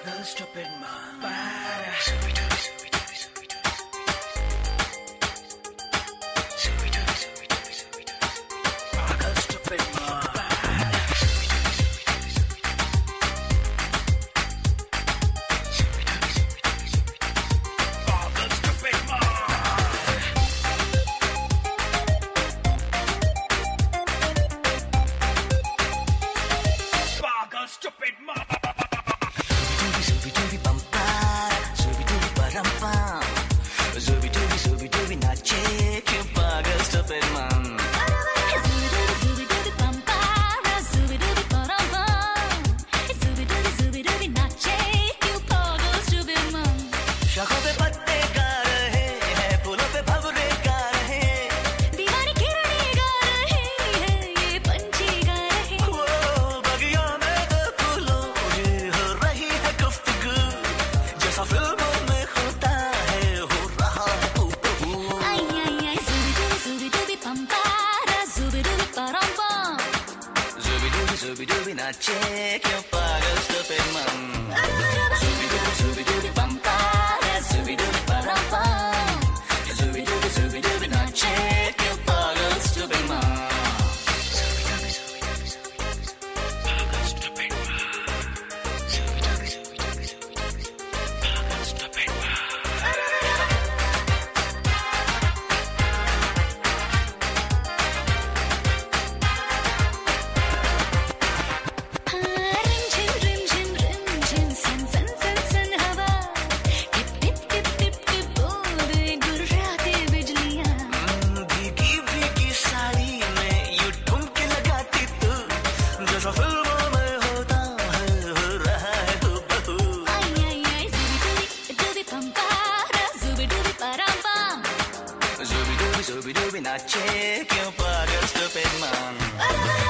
Pagal stupid man. Pagal stupid man. Stupid man. Zubi dubi bum bum, zubi dubi param pam, zubi dubi nache, क्यों पागल stupid man. Zubi dubi bum bum, zubi dubi param pam, zubi dubi nache, क्यों पागल stupid man. शाखों पे पत्ते गा रहे हैं, फूलों पे भंवरे गा रहे हैं, दीवानी किरणें गा रहे हैं, ये पंछी गा रहे हैं. वो बगिया में दो फूलों ये हो रही है गुफ्तगू, जैसा फिल्मों में होता है हो रहा है हूबहू. Ay ay ay, zubi dubi bum bum, zubi dubi param pam. Zubi dubi nache, क्यों पागल stupid man. Zubi dubi bum bum, zubi dubi param pam, zubi dubi nache, क्यों पागल stupid man. Pagal stupid man. Zubi dubi pagal stupid man. रिमझिम सन सन सन सन हवा, टिप टिप टिप टिप टिप बूंदे गुर्राते बिजलियां. भीगी भीगी साड़ी में यूं ठुमके लगाती तू, जैसा फिल्मों में होता है हो रहा है हूबहू. Ay ay ay, zubi dubi bum bum, zubi dubi param pam. Zubi dubi nache, क्यों पागल stupid man.